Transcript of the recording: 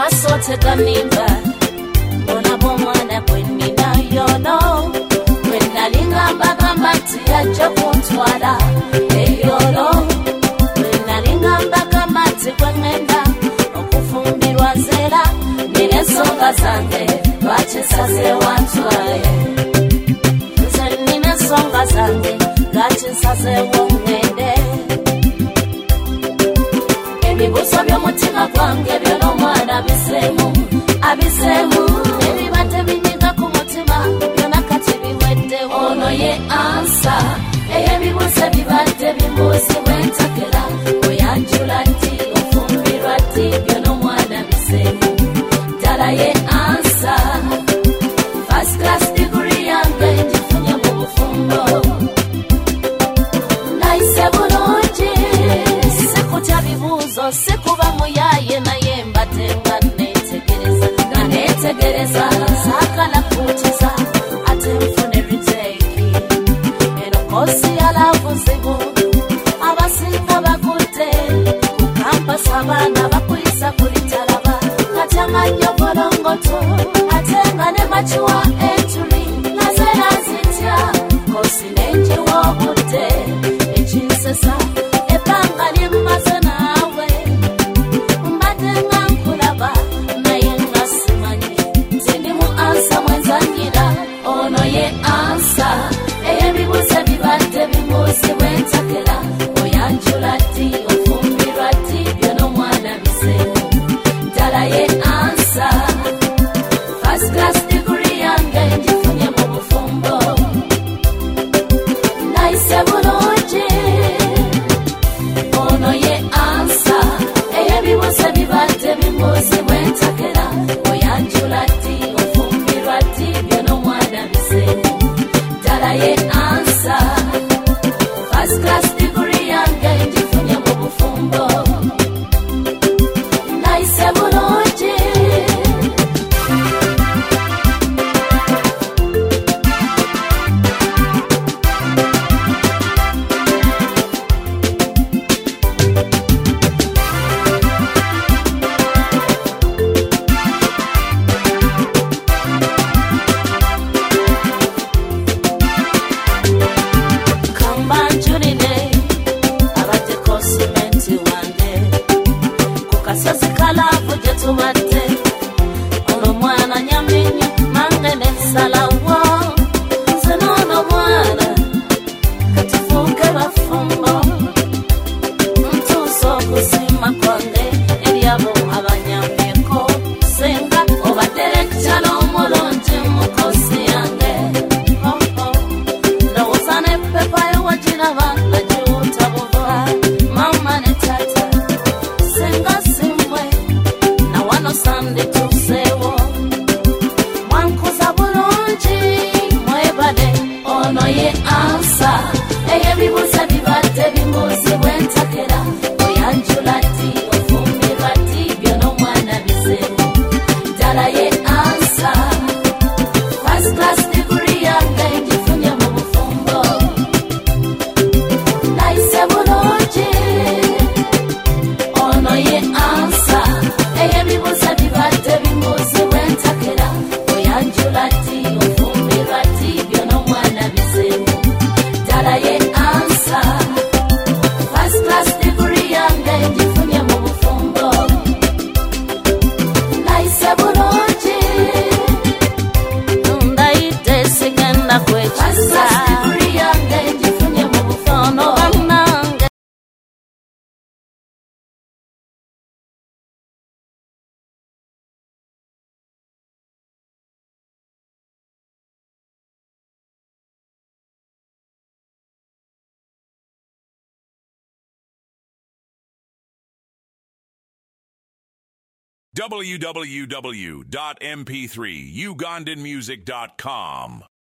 masote ganimba mbona bomwana kwenina yono wenalingamba gambati aja kuntwala eyolo wenalingamba gambati kwengenda okufumbirwa nzera ninesonga zange lwakisaze wantwale nze ninesonga zange lwakisaze wongende ebibuzo by'omutima gwange by'omwana abisemu ebibadde binyiga ku mutima byonna kati biwedde ono ye ansa ey'ebibuzo bibadde bibuuzibwa entakera oyanjula ddi ofumbirwa ddi by'omwana bisemu ddala ye ansa first class degree yange ngifunye mu bufumbo nayise bulungi sikutya bibuuzo sikuba muyaye naye mbadde nga netegereza saakala kutiza ate nfune riteeki eno kosi yalavuzibu abasinga bagudde ku kampasi abaana bakuyisa kulitalaba kati amanyo bolongoto ate nga ne makiwa entuli naze nazitya kosi nenjiwa obudde ekinsesa ebbanga lyemmaze naawe mbadde nga nkulaba naye nga simanyi nti ndimu ansa mwenzanyira ono ye ansa ey'ebibuuzo bibadde bibuuzibwa entakera oyanjula ddi ofumbirwa ddi by'omwana bisemu ddala ye ansa first class degree yange ngifunye mu bufumbo nayise bulungi ono ye ansa ey'ebibuuzo bibadde bibuuzibwa entakera oyanjula ddi ofumbirwa ddi by'omwana bisemu ddala ye ansa first class degree yange ngifunye mu bufumbo nayise bulungi kambanjulire abadde kosimenti wange ku kasozi kalaavu gye tubadde ono mwana nyaminyo mange nensalawo nze n'ono mwana katufuuke bafumbo ntuusa okuzimba kwange eri abo abanyambyeko senga obadde lekitala omulungi mu kosi yange ndowooza ne pepa yewagiraba nagiwuta buva mama ne tata senga simmwe na wano sandituuseewo mwankuza bulungi mwebale ono ye ansa ey'ebibuuzo bibadde bibuuzibwa entakera oyanjula ddi ofumbirwa ddi by'omwana bisemu ddala ye ansa first class degree yange ngifunye mu bufumbo nayise bulungi ono ye ansa ey'ebibuuzo bibadde bibuuzibwa entakera oyanjula ddi ofumbirwa ddi by'omwana bisemu ddala ye ansa first class degree yange ngifunye mu bufumbo nayise bulungi ndayite sigenda kwekiza yange ngifunye mu bufumbo bannange www.mp3ugandanmusic.com